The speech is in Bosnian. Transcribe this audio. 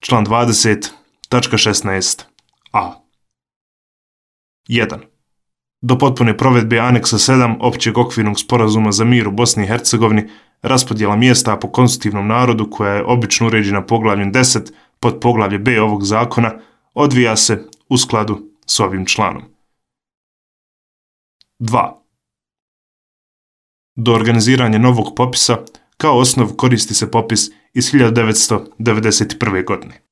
Član 20, tačka 16a. 1. Do potpune provedbe aneksa 7 Općeg okvirnog sporazuma za mir u Bosni i Hercegovini, raspodjela mjesta po konstitutivnom narodu, koja je obično uređena poglavljem 10 pod poglavlje B ovog zakona, odvija se u skladu s ovim članom. 2. Do organiziranja novog popisa kao osnov koristi se popis iz 1991. godine.